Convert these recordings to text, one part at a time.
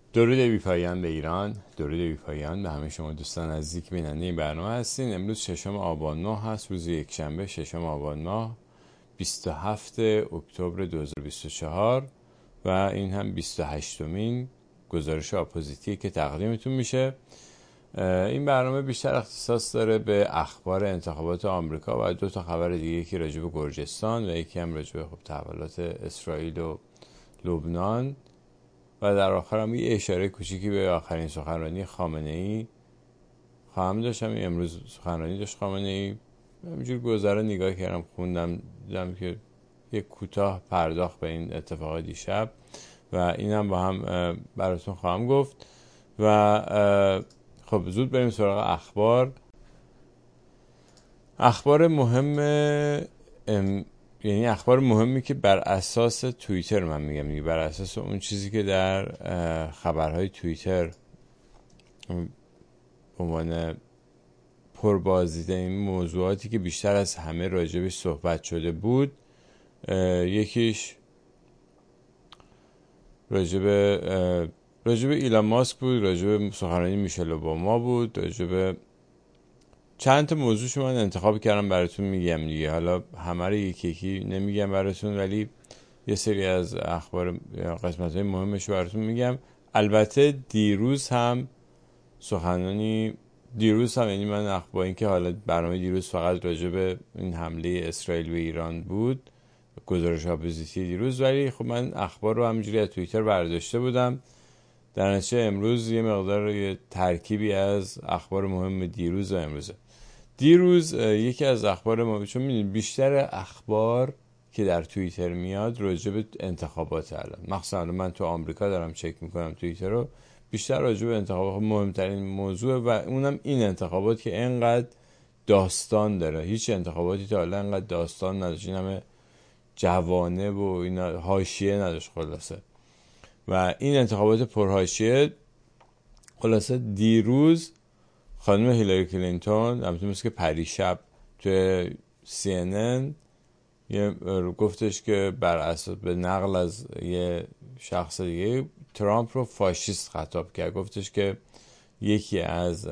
درود بی‌پایان به ایران، درود بی‌پایان به همه شما دوستان عزیزی که بیننده این برنامه هستین. امروز ششم آبان ماه هست، روز یکشنبه ششم آبان ماه 27 اکتبر 2024 و این هم 28مین گزارش آپوزیتی که تقدیمتون میشه. این برنامه بیشتر اختصاص داره به اخبار انتخابات آمریکا و دو تا خبر دیگه، یکی راجع به گرجستان و یکی هم راجع به تحولات اسرائیل و لبنان و در آخر هم یه اشاره کوچیکی به آخرین سخنرانی خامنه‌ای خواهم داشت. امروز سخنرانی داشت خامنه‌ای، همینجور گذرا نگاه کردم، خوندم، دیدم که یک کوتاه پرداخت به این اتفاق دیشب و اینم با هم براتون خواهم گفت. و خب زود بریم سراغ اخبار مهم، یعنی اخبار مهمی که بر اساس توییتر، من میگم دیگه، بر اساس اون چیزی که در خبرهای توییتر عنوان پربازدیده این موضوعاتی که بیشتر از همه راجبش صحبت شده بود. یکیش راجب ایلان ماسک بود، راجب سخنرانی میشل اوباما بود، راجب چند تا موضوعشو من انتخاب کردم براتون میگم دیگه. حالا همه رو یکی یکی نمیگم براتون، ولی یه سری از اخبار قسمت‌های مهمش براتون میگم. البته دیروز هم یعنی من اخبار این که حالا برنامه دیروز فقط راجع به این حمله اسرائیل به ایران بود، گزارش آپوزیتی دیروز، ولی خب من اخبار رو همینجوری از توییتر برداشته بودم. در نتیجه امروز یه مقدار یه ترکیبی از اخبار مهم دیروز و امروزه. دیروز یکی از اخبار ما، چون میدونید بیشتر اخبار که در توییتر میاد راجع به انتخابات، الان مخصوصا من تو آمریکا دارم چک میکنم توییتر رو، بیشتر راجع به انتخابات مهمترین موضوع و اونم این انتخابات که انقدر داستان داره. هیچ انتخاباتی تا حالا انقدر داستان نداشت، این همه جوانب و اینا، حاشیه نداشت خلاصه. و این انتخابات پرحاشیه، خلاصه دیروز خانم هیلاری کلینتون همونطور که پریشب توی CNN گفتش که بر اساس به نقل از یه شخص دیگه ترامپ رو فاشیست خطاب کرد. گفتش که یکی از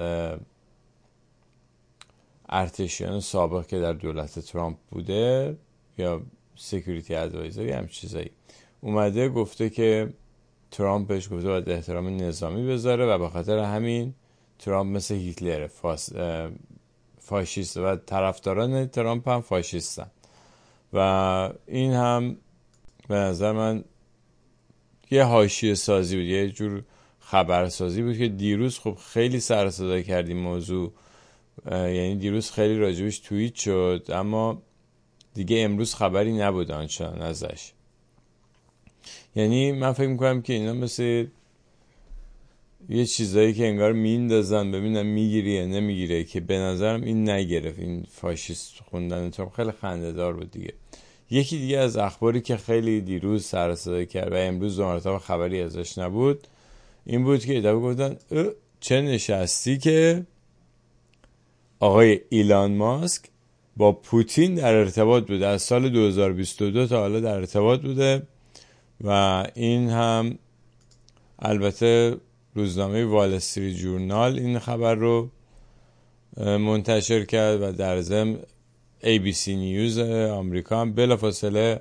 ارتشیان سابق که در دولت ترامپ بوده یا سکیوریتی ادوایزر هم چیزایی اومده گفته که ترامپ بهش گفته باید احترام نظامی بذاره و به خاطر همین ترامپ مثل هیتلر فاشیست و طرفداران ترامپ هم فاشیستن. و این هم به نظر من یه حاشیه سازی بود، یه جور خبرسازی بود که دیروز خب خیلی سر صدا کردیم موضوع، یعنی دیروز خیلی راجبش توییت شد، اما دیگه امروز خبری نبود آنچنان ازش. یعنی من فکر میکنم که اینا مثل یه چیزایی که انگار میندازن ببینم میگیری یا نمیگیره، که به نظرم این نگرفت. این فاشیست خوندن تو خیلی خنده‌دار بود دیگه. یکی دیگه از اخباری که خیلی دیروز سر صدا کرد و امروز دو مرتبه خبری ازش نبود، این بود که ادعا گفتن چه نشستی که آقای ایلان ماسک با پوتین در ارتباط بوده، از سال 2022 تا حالا در ارتباط بوده. و این هم البته روزنامه وال استریت جورنال این خبر رو منتشر کرد و در ضمن ABC نیوز آمریکا هم بلافاصله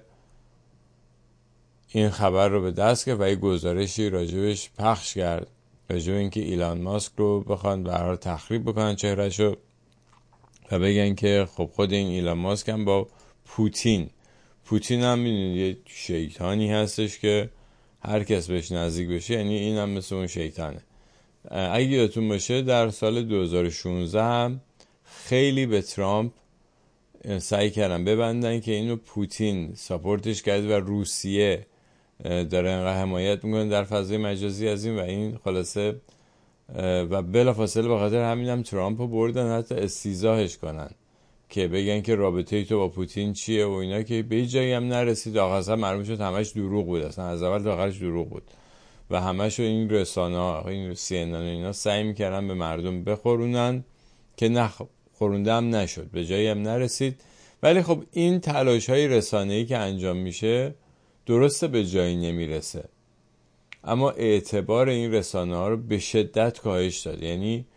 این خبر رو به دست گرفت و یه گزارشی راجبش پخش کرد، راجب اینکه ایلان ماسک رو بخوان به هر حال تخریب بکنن چهرهشو و بگن که خب خود این ایلان ماسک هم با پوتین هم میدونید یه شیطانی هستش که هر کس بهش نزدیک بشه یعنی این هم مثل اون شیطانه. اگه یادتون باشه در سال 2016 هم خیلی به ترامپ سعی کردن ببندن که اینو پوتین ساپورتش کرده و روسیه داره اینقدر حمایت میکنه در فضای مجازی از این و این، خلاصه و بلافاصله به خاطر همین هم ترامپ رو بردن حتی استیضاحش کنن که بگن که رابطه تو با پوتین چیه و اینا، که به جایی هم نرسید. آخرش معلوم شد همش دروغ بود، اصلا از اول تا آخرش دروغ بود و همش این رسانه‌ها، این CNN و اینا سعی میکردن به مردم بخورونن که نه، خورونده هم نشد، به جایی هم نرسید. ولی خب این تلاش های رسانه‌ای که انجام میشه درسته به جایی نمیرسه. اما اعتبار این رسانه ها رو به شدت کاهش داد. یعنی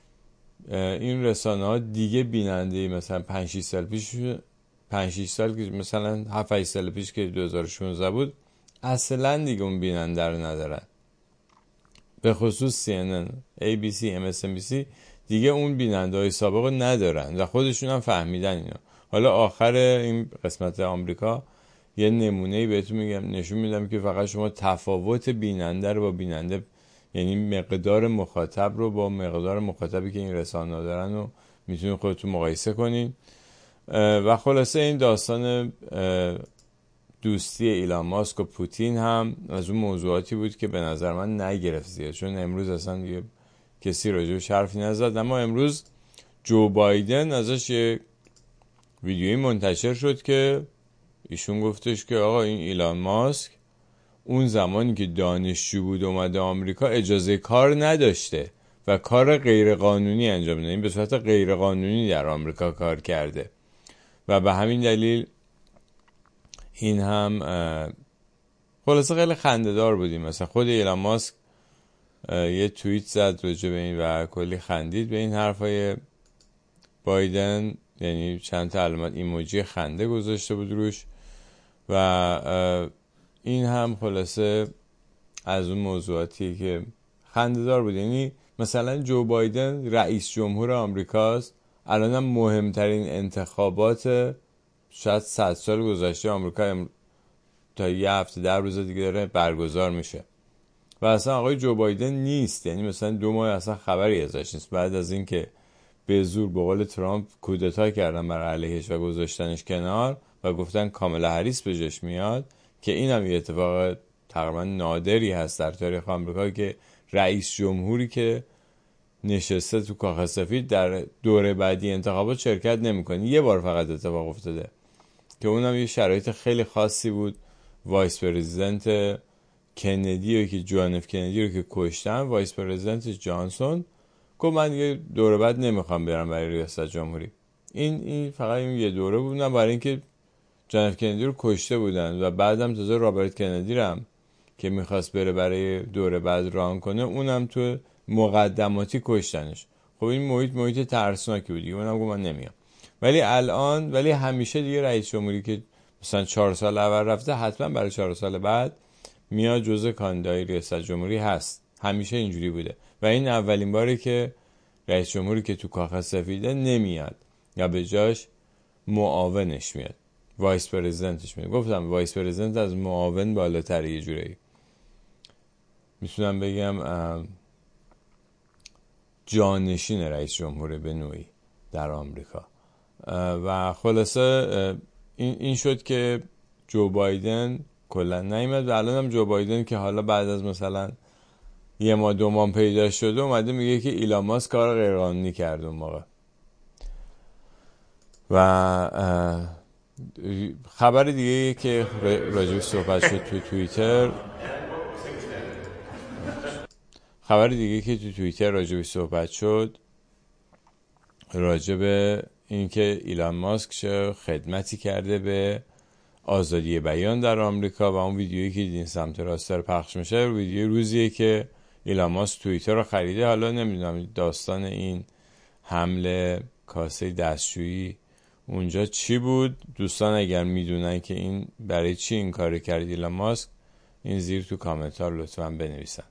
این رسانه ها دیگه بیننده مثلا 5-6 سال پیش، 5-6 سال که مثلا 7-8 سال پیش که 2016 بود، اصلا دیگه اون بیننده رو ندارن. به خصوص CNN، ABC، MSNBC دیگه اون بیننده های سابق رو ندارن و خودشون هم فهمیدن اینا. حالا آخر این قسمت آمریکا یه نمونه‌ای بهتون میگم، نشون میدم که فقط شما تفاوت بیننده رو با بیننده، یعنی مقدار مخاطب رو با مقدار مخاطبی که این رسانه‌ها دارن رو میتونید خودتون مقایسه کنین. و خلاصه این داستان دوستی ایلان ماسک و پوتین هم از اون موضوعاتی بود که به نظر من نگرفت زیاد، چون امروز اصلا دیگه کسی راجبش حرفی نزد. اما امروز جو بایدن ازش یه ویدیویی منتشر شد که ایشون گفتش که آقا این ایلان ماسک اون زمانی که دانشجو بود اومده آمریکا اجازه کار نداشته و کار غیرقانونی انجام داده، این به صورت غیرقانونی در آمریکا کار کرده و به همین دلیل این هم خلاصه خیلی خنده‌دار بودیم. مثلا خود ایلان ماسک یه توییت زد راجع به این و کلی خندید به این حرفای بایدن، یعنی چند تا علامت ایموجی خنده گذاشته بود روش و این هم خلاصه از اون موضوعاتی که خنده‌دار بود. یعنی مثلا جو بایدن رئیس جمهور آمریکاست، الان هم مهمترین انتخابات شاید 100 سال گذشته آمریکا تا یه هفته 10 روز دیگه داره برگزار میشه و اصلا آقای جو بایدن نیست. یعنی مثلا 2 ماه اصلا خبری ازش نیست، بعد از اینکه به زور به قول ترامپ کودتا کردن بر علیهش و گذاشتنش کنار و گفتن کاملا هریس به جاش میاد، که این هم یه اتفاق تقریبا نادری هست در تاریخ آمریکا که رئیس جمهوری که نشسته تو کاخ سفید در دوره بعدی انتخابات شرکت نمیکنه. یه بار فقط اتفاق افتاده که اونم یه شرایط خیلی خاصی بود. وایس پرزیدنت کندی که جان اف کندی رو که کشتن، وایس پرزیدنت جانسون گفت من دیگه دوره بعد نمیخوام برم برای ریاست جمهوری. این فقط این یه دوره بودن برای اینکه جان اف کندی رو کشته بودن و بعدم تازه رابرت کندی رو هم که میخواست بره برای دوره بعد ران کنه اونم تو مقدماتی کشتنش. خب این محیط ترسناکی بود دیگه، اونم گفت من نمیام. ولی همیشه دیگه رئیس جمهوری که مثلا 4 سال اول رفته حتما برای 4 سال بعد میاد جزء کاندیدای ریاست جمهوری هست، همیشه اینجوری بوده و این اولین باری که رئیس جمهوری که تو کاخ سفیده نمیاد یا به جاش معاونش میاد، وایس پرزیدنتش میاد. گفتم وایس پرزیدنت از معاون بالاتره، یه جوری میتونم بگم جانشین رئیس جمهور به نوعی در آمریکا. و خلاصه این شد که جو بایدن کلا نیامد و الان هم جو بایدن که حالا بعد از مثلا 1-2 ماه پیدا شده اومده میگه که ایلان ماسک کار غیرقانونی کرده اون موقع. و خبر دیگه که راجبش صحبت شد تو توییتر، راجبش صحبت شد راجب اینکه ایلان ماسک چه خدمتی کرده به آزادی بیان در آمریکا و اون ویدیویی که دیدین سمت راست داره پخش میشه ویدیو روزیه که ایلان ماسک توییتر رو خریده. حالا نمیدونم داستان این حمله کاسه دستشویی اونجا چی بود. دوستان اگر میدونن که این برای چی این کار کرد ایلان ماسک، این زیر تو کامنتار لطفاً بنویسن.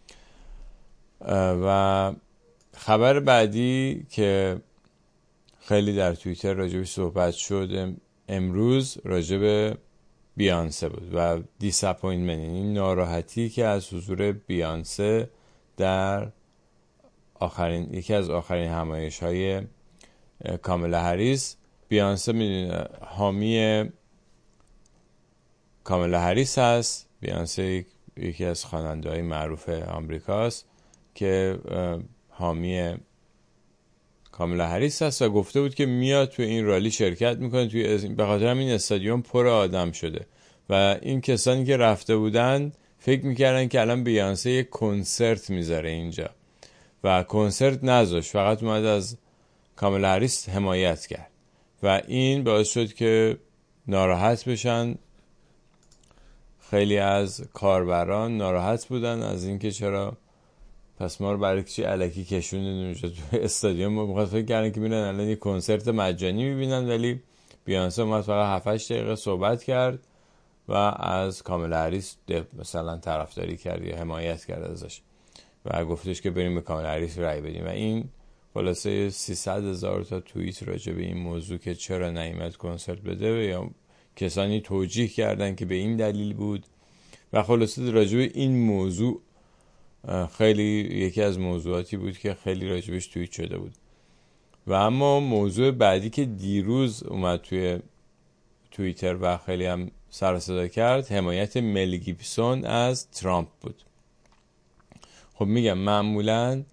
و خبر بعدی که خیلی در توییتر راجبش صحبت شد امروز راجب بیانسه بود و دیساپوینتمنت، یعنی ناراحتی که از حضور بیانسه در یکی از آخرین همایش‌های کامالا هریس. بیانسه میدونه حامی کامالا هریس هست. بیانسه یکی از خواننده‌های معروف آمریکاست که حامی کامالا هریس هست و گفته بود که میاد تو این رالی شرکت میکنه. به خاطر همین استادیوم پر آدم شده و این کسانی که رفته بودن فکر میکردن که الان بیانسه یک کنسرت میذاره اینجا و کنسرت نذاشت، فقط اومد از کامالا هریس حمایت کرد و این باعث شد که ناراحت بشن خیلی از کاربران ناراحت بودن از اینکه چرا پس ما رو برای چی الکی کشوندن اونجا تو استادیوم. میخواد فکر کردن که میرن الان یه کنسرت مجانی میبینن، ولی بیانسه اومد فقط 7-8 دقیقه صحبت کرد و از کامالا هریس مثلا طرفداری کرد یا حمایت کرد ازش و گفتش که بریم به کامالا هریس رای بدیم و این خلاصه 300,000 تا توییت راجع به این موضوع که چرا نیامد کنسرت بده و یا کسانی توجیه کردن که به این دلیل بود و خلاصه راجع به این موضوع خیلی یکی از موضوعاتی بود که خیلی راجبش توییت شده بود. و اما موضوع بعدی که دیروز اومد توی توییتر و خیلی هم سر و صدا کرد حمایت مل گیبسون از ترامپ بود. خب میگم معمولا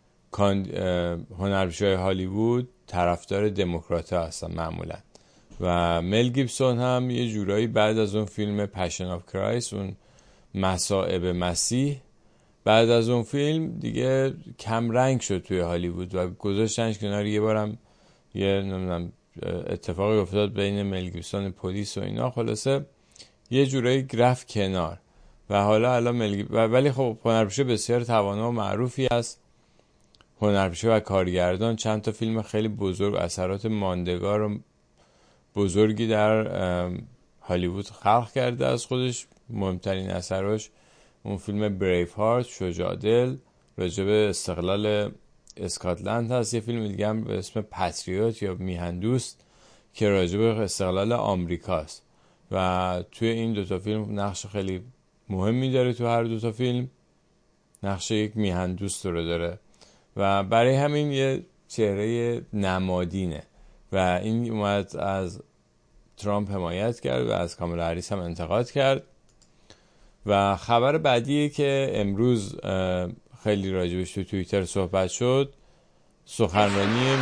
هنرپیشه‌های هالیوود طرفدار دموکرات‌ها هستن معمولا و مل گیبسون هم یه جورایی بعد از اون فیلم پشن آف کرایست، اون مصائب مسیح، بعد از اون فیلم دیگه کم رنگ شد توی هالیوود و گذاشتنش کنار. یه بارم یه نمیدونم اتفاقی افتاد بین مل گیبسون پلیس و اینا، خلاصه یه جورایی رفت کنار و حالا الان ولی خب هنرپیشه بسیار توانا و معروفی است، هنرپیشه و کارگردان، چند تا فیلم خیلی بزرگ، اثرات ماندگار و بزرگی در هالیوود خلق کرده از خودش. مهمترین اثراش اون فیلم بریف هارت، شجاع دل، راجب استقلال اسکاتلند هست. یه فیلم دیگه هم به اسم پتریوت یا میهندوست که راجب استقلال آمریکاست و توی این دوتا فیلم نقش خیلی مهمی داره. تو هر دوتا فیلم نقش یک میهندوست رو داره و برای همین یه چهره نمادینه و این اومد از ترامپ حمایت کرد و از کامالا هریس هم انتقاد کرد. و خبر بعدیه که امروز خیلی راجبش تو توییتر صحبت شد، سخنرانی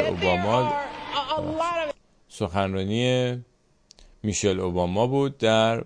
میشل اوباما بود در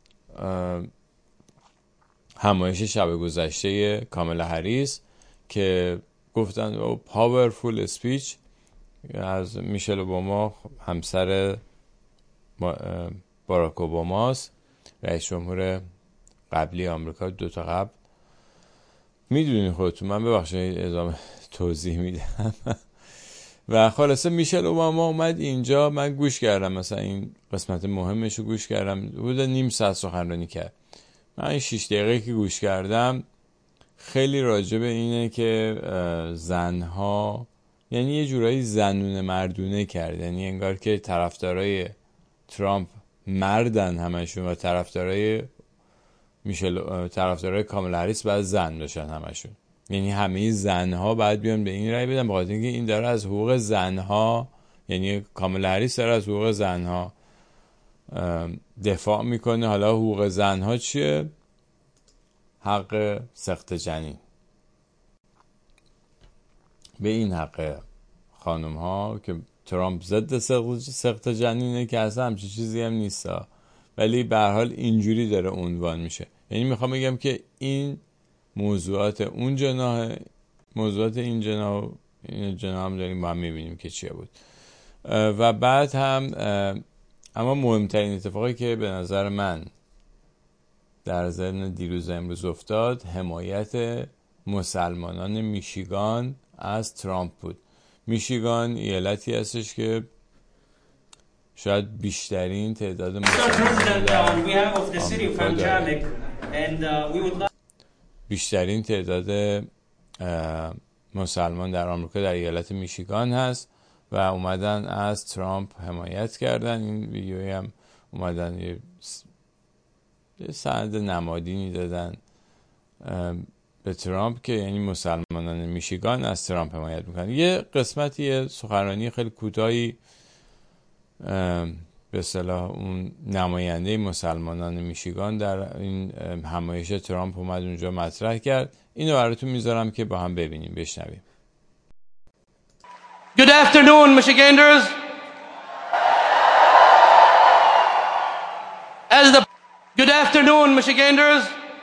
همایش شب گذشته کامالا هریس که گفتن پاورفول اسپیچ از میشل اوباما، همسر باراک اوباماست، رئیس جمهور قبلی آمریکا، دوتا قبل. میدونین خودتون، من ببخشید ادامه توضیح میدم. و خلاصه میشل اوباما اومد اینجا، من گوش کردم، مثلا این قسمت مهمشو گوش کردم، بود نیم ساعت سخنرانی کرد. من این 6 دقیقه که گوش کردم خیلی راجع به اینه که زنها، یعنی یه جورایی زنونه مردونه کرد، یعنی انگار که طرفدارای ترامپ مردن همشون و طرفدارای کامالا هریس باید زن باشن همشون، یعنی همه زنها باید بیان به این رای بدن، بخاطر اینکه این داره از حقوق زنها، یعنی کامالا هریس داره از حقوق زنها دفاع میکنه. حالا حقوق زنها چیه؟ حق سقط جنین. به این حق خانم ها که ترامپ ضد سقط جنینه که اصلا همچین چیزی هم نیست، ولی به هر حال اینجوری داره عنوان میشه. یعنی میخوام بگم که این موضوعات اون جناح، موضوعات این جناح هم داریم با هم میبینیم که چیه بود. و بعد هم اما مهمترین اتفاقی که به نظر من در ضمن دیروز امروز افتاد، حمایت مسلمانان میشیگان از ترامپ بود. میشیگان ایالتی هستش که شاید بیشترین تعداد مسلمان در آمریکا در ایالت میشیگان هست و اومدن از ترامپ حمایت کردن. این ویدیویی هم اومدن یه سند نمادینی دادن به ترامپ که یعنی مسلمانان میشیگان از ترامپ حمایت میکنن. یه قسمتی سخنرانی خیلی کوتاهی به اصطلاح اون نماینده مسلمانان میشیگان در این همایش ترامپ اومد اونجا مطرح کرد. اینو براتون میذارم که با هم ببینیم، بشنویم. Good afternoon, Michiganders. Good afternoon, Michiganders.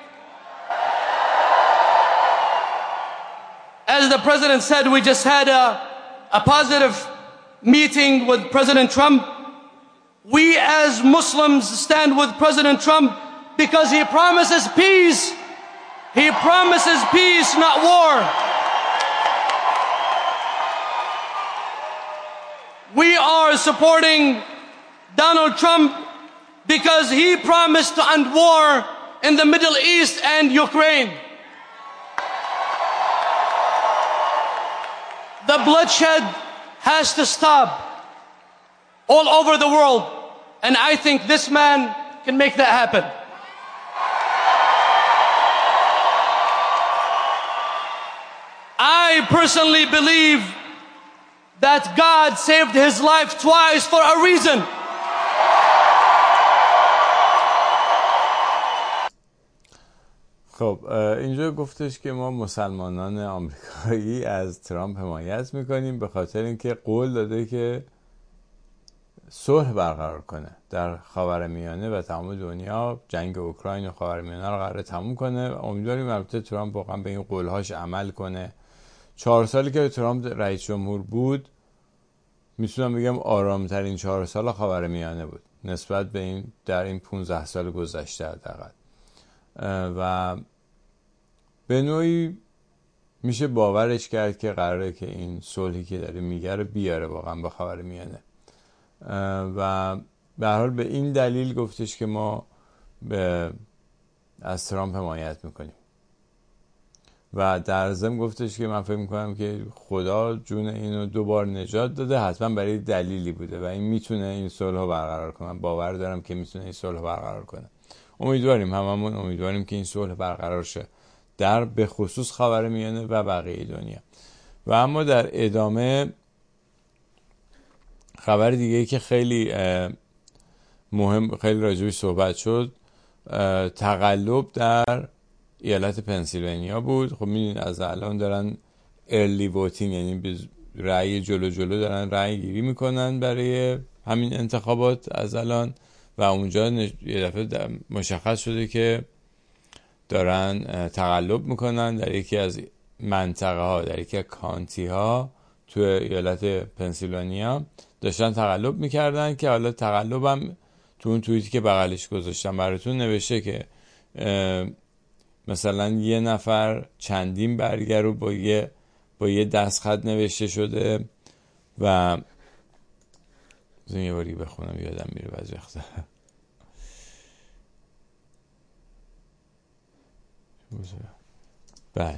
As the president said, we just had a positive meeting with President Trump. We as Muslims stand with President Trump because he promises peace. He promises peace, not war. We are supporting Donald Trump because he promised to end war in the Middle East and Ukraine. The bloodshed has to stop all over the world, and I think this man can make that happen. I personally believe that God saved his life twice for a reason. خب اینجا گفتش که ما مسلمانان آمریکایی از ترامپ حمایت میکنیم به خاطر اینکه قول داده که صلح برقرار کنه در خاورمیانه و تمام دنیا. جنگ اوکراین و خاورمیانه رو قراره تموم کنه. امیدواریم البته ترامپ واقعا به این قولهاش عمل کنه. 4 سالی که ترامپ رئیس جمهور بود میتونم بگم آرامترین 4 سال خاورمیانه بود نسبت به این در این 15 سال گذشته حداقل. و به نوعی میشه باورش کرد که قراره که این صلحی که داره میگه رو بیاره واقعا به خاورمیانه. و به هر حال به این دلیل گفتش که ما از ترامپ حمایت میکنیم و در ضمن گفتش که من فکر میکنم که خدا جون اینو 2 بار نجات داده، حتما برای دلیلی بوده و این میتونه این صلح رو برقرار کنه. باور دارم که میتونه این صلح رو برقرار کنه. امیدواریم، هممون امیدواریم که این صلح برقرار شه در به خصوص خاورمیانه و بقیه دنیا. و اما در ادامه خبر دیگه که خیلی مهم، خیلی راجبش صحبت شد، تقلب در ایالت پنسیلوانیا بود. خب میدونید از الان دارن ارلی ووتینگ، یعنی رأی جلو دارن رأی گیری میکنن برای همین انتخابات از الان و اونجا یه دفعه مشخص شده که دارن تقلب میکنن در یکی از منطقه ها، در یکی از کانتی ها تو ایالت پنسیلوانیا داشتن تقلب میکردن که حالا تقلبم تو اون توییتی که بغلش گذاشتم براتون نوشته که مثلا یه نفر چندین برگه رو با یه دستخط نوشته شده و یه باری بخونم یادم میره بعضی وقتا. بله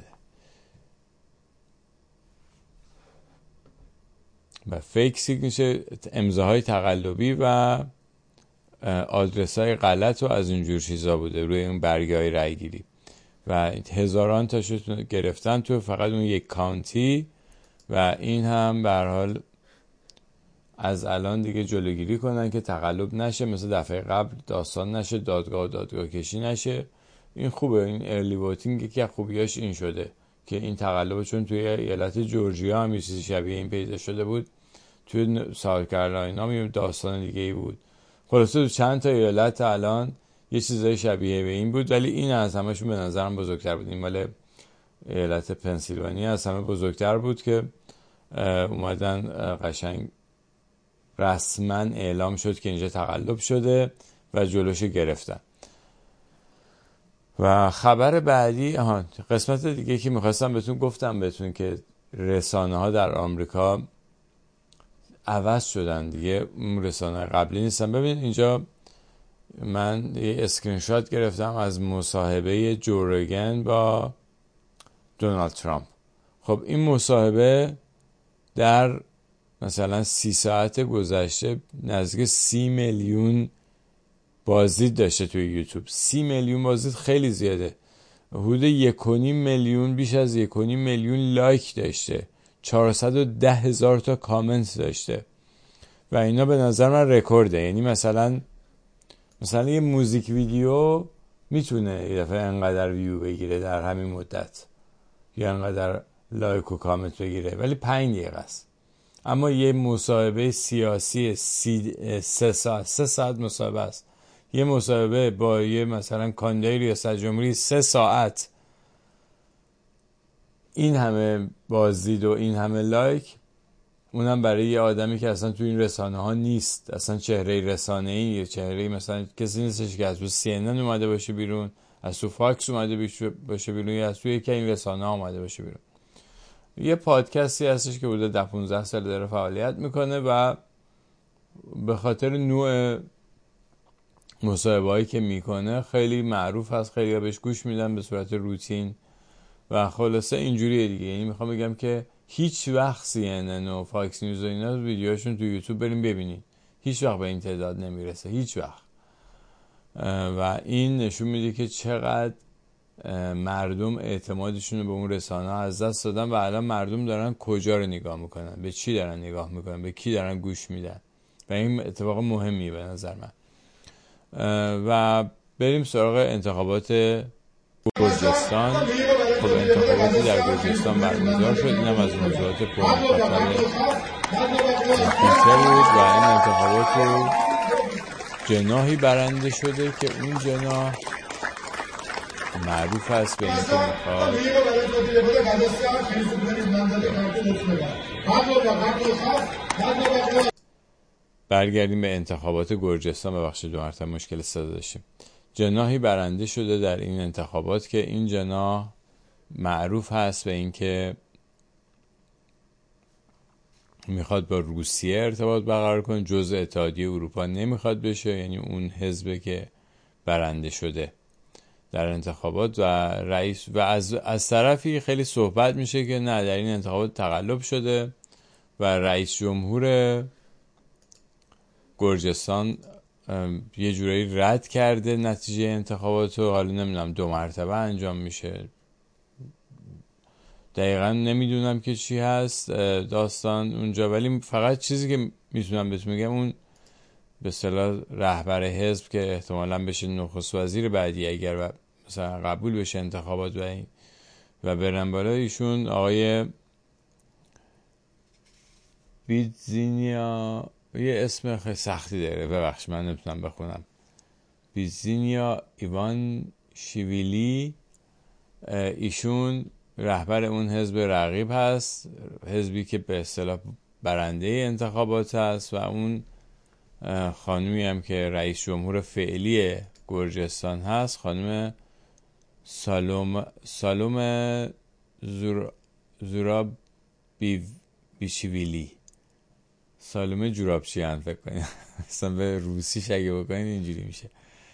و فیک سیگنیچر، امضاهای تقلبی و آدرس‌های غلط و از اینجور چیزا بوده روی اون برگه‌های رای گیری و هزاران تاشو گرفتن تو فقط اون یک کانتی. و این هم به هر حال از الان دیگه جلوگیری کنن که تقلب نشه، مثل دفعه قبل داستان نشه، دادگاه کشی نشه. این خوبه، این ارلی ووتینگ یکی از خوبیاش این شده که این تقلب، چون توی ایالت جورجیا هم یه چیزی شبیه این پیدا شده بود، توی ساوت کارولاینا هم داستان دیگه ای بود. خلاصه تو چند تا ایالت الان یه چیزای شبیه به این بود، ولی این از همشون به نظرم بزرگتر بود. این مال ایالت پنسیلوانیا از همه بزرگتر بود که اومدن قشنگ رسما اعلام شد که اینجا تقلب شده و جلوشو گرفتن. و خبر بعدی، قسمت دیگه که میخواستم گفتم بهتون که رسانه ها در آمریکا عوض شدن دیگه، رسانه قبلی نیستن. ببین اینجا من یه اسکرین شات گرفتم از مصاحبه جو روگن با دونالد ترامپ. خب این مصاحبه در مثلا 30 ساعت گذشته نزدیک 30 میلیون بازدید داشته توی یوتیوب. 30 میلیون بازدید خیلی زیاده. حدود 1.5 میلیون، بیش از 1.5 میلیون لایک داشته، 410,000 تا کامنت داشته و اینا به نظر من رکورده. یعنی مثلا یه موزیک ویدیو میتونه یه دفعه انقدر ویو بگیره در همین مدت یا انقدر لایک و کامنت بگیره، ولی 5 دقیقه است. اما یه مصاحبه سیاسی 3 ساعت مصاحبه است. یه مصاحبه با یه مثلا کاندیدای ریاست جمهوری 3 ساعت، این همه بازدید و این همه لایک، اونم برای یه آدمی که اصلا تو این رسانه ها نیست، اصلا چهره رسانه ای، چهره مثلا کسی نیستش که از تو CNN اومده باشه بیرون، از تو فاکس اومده باشه بیرون، یا از تو یکی این رسانه ها اومده باشه بیرون. یه پادکستی هستش که حدود 15 سال داره فعالیت میکنه و به خاطر نوع مصاحبه‌هایی که میکنه خیلی معروف هست، خیلی بهش گوش میدن به صورت روتین و خلاصه اینجوریه دیگه. یعنی میخوام بگم که هیچ وقت CNN و فاکس نیوز و اینا ویدیوهاشون تو یوتیوب بریم ببینید، هیچ وقت به این تعداد نمیرسه، هیچ وقت. و این نشون میده که چقدر مردم اعتمادشون رو به اون رسانه ها از دست دادن و الان مردم دارن کجا رو نگاه میکنن، به چی دارن نگاه میکنن، به کی دارن گوش میدن و این اتفاق مهمیه به نظر من. و بریم سراغ انتخابات گرجستان. خب انتخاباتی در گرجستان برگزار شد، اینم از موضوعات پرمخاطب توییتر بود و این انتخابات رو جناحی برنده شده که اون جناح معروف است به اینکه میخواد برگردیم به انتخابات گرجستان. ببخشید دو مرتبه مشکل صدا داشتیم. جناحی برنده شده در این انتخابات که این جناح معروف هست به اینکه میخواد با روسیه ارتباط برقرار کنه، جزء اتحادیه اروپا نمیخواد بشه، یعنی اون حزبه که برنده شده در انتخابات. و رئیس و از طرفی خیلی صحبت میشه که نه، در این انتخابات تقلب شده و رئیس جمهور گرجستان یه جورایی رد کرده نتیجه انتخابات رو. حالا نمیدونم 2 مرتبه انجام میشه، دقیقا نمیدونم که چی هست داستان اونجا، ولی فقط چیزی که میتونم بهتون میگم اون به اصطلاح رهبر حزب که احتمالاً بشه نخست وزیر بعدی اگر مثلا قبول بشه انتخابات و برن بالا، ایشون آقای بیدزینیا، یه اسم خیلی سختی داره ببخش من نمیتونم بخونم، بیدزینیا ایوان شیویلی، ایشون رهبر اون حزب رقیب هست، حزبی که به اصطلاح برنده انتخابات هست، و اون خانومی هم که رئیس جمهور فعلی گرجستان هست، خانم سالوم زوراب بیشویلی، سالومه جورابچیان فکر کنید اصلا به روسیش اگه بکنید اینجوری میشه.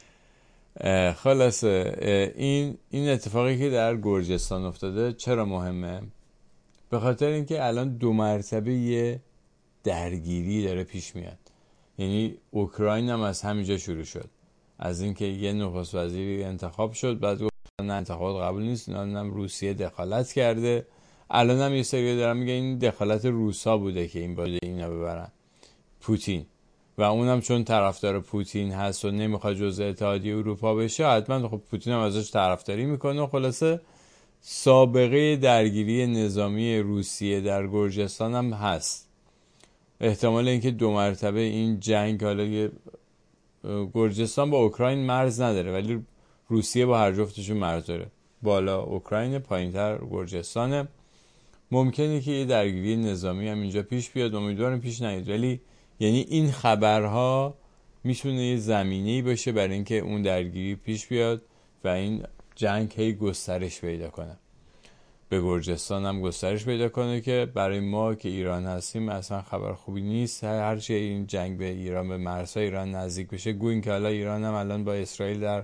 خلاصه این اتفاقی که در گرجستان افتاده چرا مهمه؟ به خاطر اینکه الان 2 مرتبه یه درگیری داره پیش میاد. یعنی اوکراین هم از همینجا شروع شد، از اینکه یه نخست وزیری انتخاب شد، بعد گفتن انتخابات قبول نیست، هم روسیه دخالت کرده. الان هم یه سری دارن میگن این دخالت روسا بوده که این باید اینا ببرن، پوتین، و اونم چون طرفدار پوتین هست و نمیخواد جزء اتحادیه اروپا بشه، حتما خب پوتین هم ازش طرفداری میکنه. و خلاصه سابقه درگیری نظامی روسیه در گرجستان هم هست. احتمال اینکه 2 مرتبه این جنگ، حالا گرجستان با اوکراین مرز نداره ولی روسیه با هر جفتشون مرز داره، بالا اوکراین، پایینتر گرجستانه، ممکنه که یه درگیری نظامی هم اینجا پیش بیاد، امیدوارم پیش نیاد، ولی یعنی این خبرها میتونه یه زمینه‌ای باشه برای اینکه اون درگیری پیش بیاد و این جنگ هی گسترش پیدا کنه، به گرجستان هم گسترش پیدا کنه، که برای ما که ایران هستیم اصلا خبر خوبی نیست. هرچی این جنگ به ایران، به مرزهای ایران نزدیک بشه، گویا که حالا ایران هم الان با اسرائیل در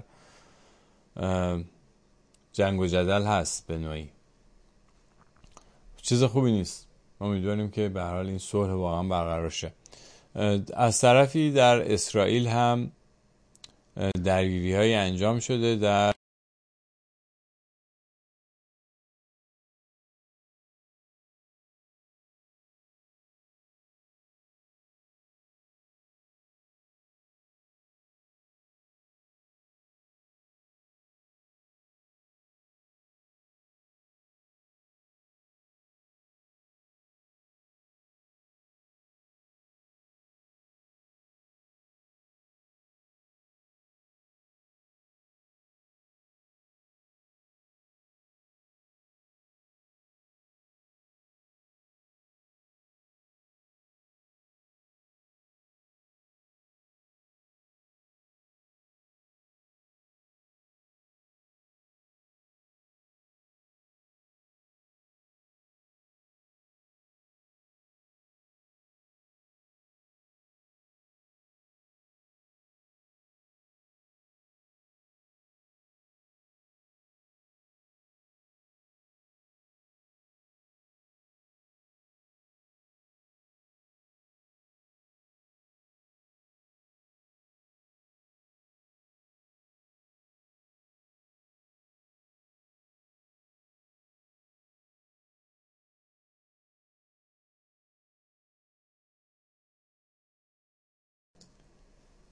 جنگ و جدل هست، به نوعی چیز خوبی نیست. امیدواریم که به هر حال این صلح واقعا برقرار شه. از طرفی در اسرائیل هم درگیری‌های انجام شده در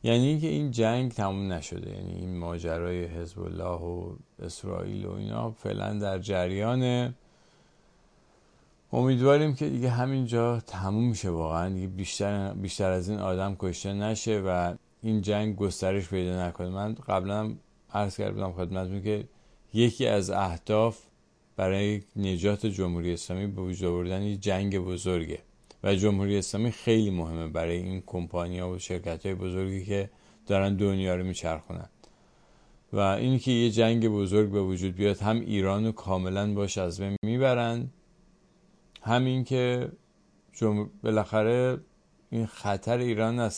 یعنی اینکه این جنگ تموم نشده، یعنی این ماجرای حزب الله و اسرائیل و اینا فعلا در جریانه. امیدواریم که دیگه همینجا تموم میشه، واقعا دیگه بیشتر از این آدم کشته نشه و این جنگ گسترش پیدا نکنه. من قبلا عرض کردم خدمتتون که یکی از اهداف برای نجات جمهوری اسلامی به وجود آوردن یک جنگ بزرگه و جمهوری اسلامی خیلی مهمه برای این کمپانی‌ها و شرکت‌های بزرگی که دارن دنیا رو میچرخونن. و این که یه جنگ بزرگ به وجود بیاد، هم ایران رو کاملا باش از بین میبرن، همین که بالاخره این خطر ایران از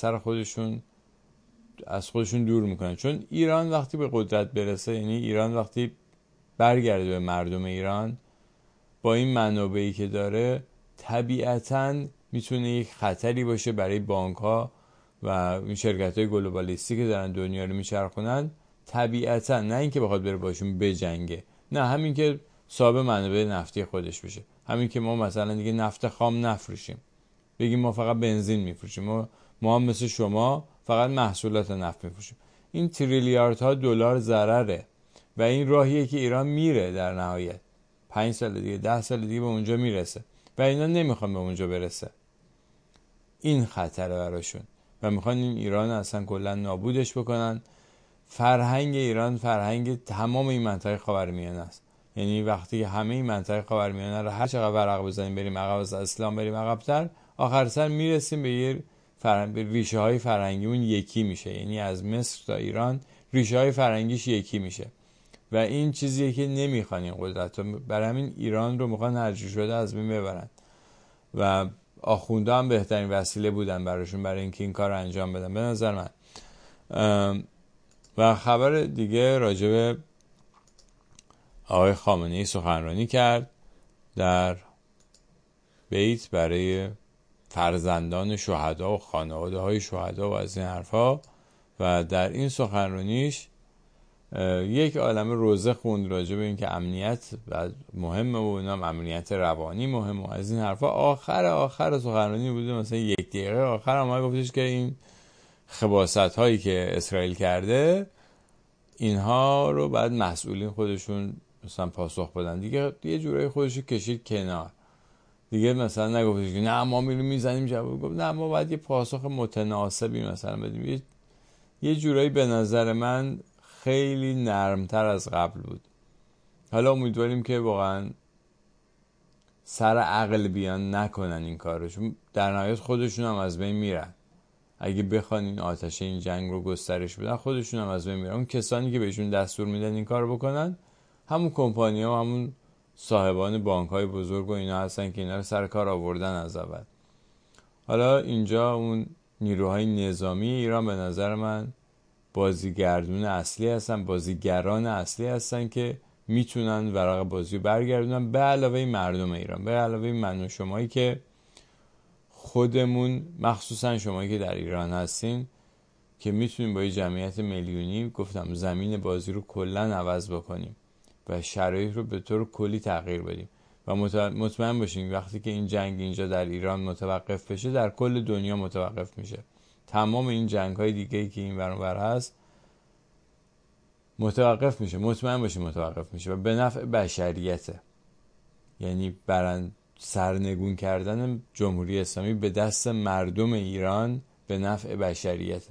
خودشون دور میکنن. چون ایران وقتی به قدرت برسه، یعنی ایران وقتی برگرده به مردم ایران با این منابعی که داره، طبیعتاً میتونه یک خطری باشه برای بانک ها و این شرکت های گلوبالیستی که دارن دنیا رو میچرخونن. طبیعتاً نه اینکه بخواد بره باشون بجنگه، نه، همین که صاحب منابع نفتی خودش بشه، همین که ما مثلا دیگه نفت خام نفروشیم، بگیم ما فقط بنزین میفروشیم، ما هم مثل شما فقط محصولات نفت میفروشیم، این تریلیاردها دلار ضرره و این راهیه که ایران میره در نهایت 5 سال دیگه 10 سال دیگه به اونجا میرسه و اینا نمیخوان به اونجا برسه. این خطره براشون و میخوان این ایران اصلا کلا نابودش بکنن. فرهنگ ایران فرهنگ تمام این منطقه خاورمیانه است. یعنی وقتی همه این منطقه خاورمیانه رو هر چقدر ورق بزنیم بریم عقب از اسلام بریم عقب‌تر، آخر سر میرسیم به یه ریشه های فرهنگیمون یکی میشه. یعنی از مصر تا ایران ریشه های فرهنگیش یکی میشه و این چیزیه که نمیخوان این قدرت ها. برای همین ایران رو میخوان هر جور شده از بین ببرن و آخونده هم بهترین وسیله بودن براشون برای اینکه این کار رو انجام بدن به نظر من. و خبر دیگه راجب آقای خامنه‌ای سخنرانی کرد در بیت برای فرزندان شهدا و خانواده های شهدا و از این حرفا و در این سخنرانیش یک عالمه روزه خوند راجع به این که امنیت مهمه و اونم امنیت روانی مهمه و از این حرفا. آخر سخنرانی بوده مثلا 1 دقیقه آخر هم گفتش که این خباثت هایی که اسرائیل کرده اینها رو بعد مسئولین خودشون مثلا پاسخ بدن. دیگه یه جورایی خودشو کشید کنار، دیگه مثلا نگفتش که نه ما میریم میزنیم جواب، گفت نه ما باید یه پاسخ متناسبی مثلا بدیم. یه جورایی به نظر من خیلی نرمتر از قبل بود. حالا امیدواریم که واقعا سر عقل بیان نکنن این کارو، چون در نهایت خودشون هم از بین میرن. اگه بخوان این آتش این جنگ رو گسترش بدن خودشون هم از بین میرن. اون کسانی که بهشون دستور میدن این کارو بکنن همون کمپانی‌ها و همون صاحبان بانک‌های بزرگ و اینا هستن که اینا رو سر کار آوردن از اول. حالا اینجا اون نیروهای نظامی ایران به نظر من بازیگردون اصلی هستن، بازیگران اصلی هستن که میتونن ورق بازی رو برگردونن، به علاوه مردم ایران، به علاوه من و شمایی که خودمون، مخصوصا شمایی که در ایران هستین، که میتونیم با یه جمعیت میلیونی گفتم زمین بازی رو کلا عوض بکنیم و شرایط رو به طور کلی تغییر بدیم و مطمئن باشین وقتی که این جنگ اینجا در ایران متوقف بشه در کل دنیا متوقف میشه. تمام این جنگ‌های دیگه‌ای که این ور اون ور هست متوقف میشه، مطمئن باشین متوقف میشه و به نفع بشریته. یعنی سرنگون کردن جمهوری اسلامی به دست مردم ایران به نفع بشریته.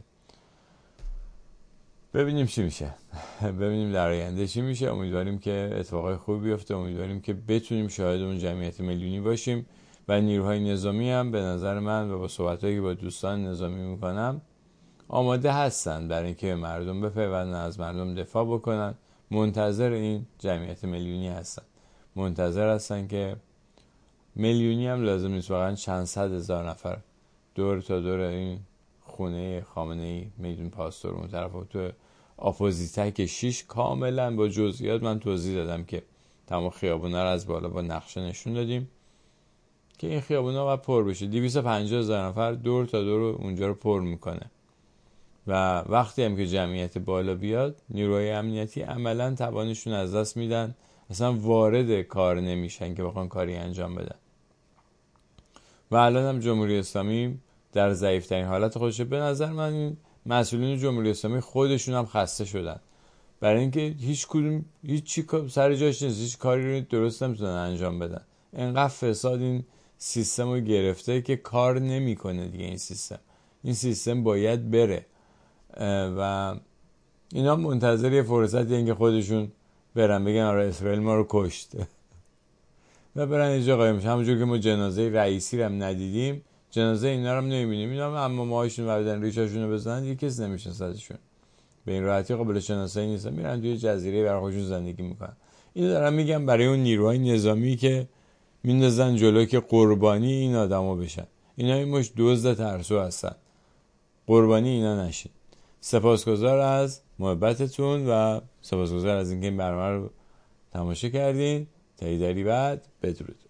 ببینیم چی میشه، ببینیم در آینده چی میشه. امیدواریم که اتفاقای خوبی بیفته، امیدواریم که بتونیم شاهد اون جمعیت میلیونی باشیم و نیروهای نظامی هم به نظر من و با صحبتایی که با دوستان نظامی میکنم آماده هستن برای اینکه مردم بپیوندن، از مردم دفاع بکنن. منتظر این جمعیت میلیونی هستن، منتظر هستن که میلیونی هم لازم نیست، واقعا چند صد هزار نفر دور تا دور این خونه خامنه‌ای میدون پاستور اون طرف و تو اپوزیتک 6 کاملا با جزئیات من توضیح دادم که تمام خیابونا رو از بالا با نقشه نشون دادیم که این خیابونا باید پر بشه. 250,000 نفر دور تا دور اونجا رو پر میکنه و وقتی هم که جمعیت بالا بیاد نیروهای امنیتی عملا توانشون از دست میدن، اصلا وارد کار نمیشن که بخوان کاری انجام بدن. و الان هم جمهوری اسلامی در ضعیفترین حالت خودشه. به نظر من این مسئولین جمهوری اسلامی خودشون هم خسته شدن، برای اینکه هیچ سر جاش نیست، هیچ کاری رو درست نمیتونن انجام بدن. اینقدر فساد این سیستم رو گرفته که کار نمیکنه دیگه. این سیستم باید بره و اینا منتظر یه فرصتی اینکه خودشون برن بگن آره اسرائیل ما رو کشت و برن اینجا قایم میشن. همونجور که ما جنازه رئیسی رو هم ندیدیم، جنازه اینا رو هم نمیبینیم. اینا هم اما ماهاشون رو بدن ریشاشون رو بزنن، یه کسی نمیشناسدشون، به این راحتی قابل شناسایی نیستن، میرن توی جزیره برای خودشون زندگی میکنن. اینو دارم میگم برای اون نیروهای نظامی که میندازن جلو که قربانی این آدما بشن. اینا این مش دزد ترسو هستن، قربانی اینا نشین. سپاسگزار از محبتتون و سپاسگزار از اینکه این برنامه رو تماشا کردین. تا ایداری بعد بدرود.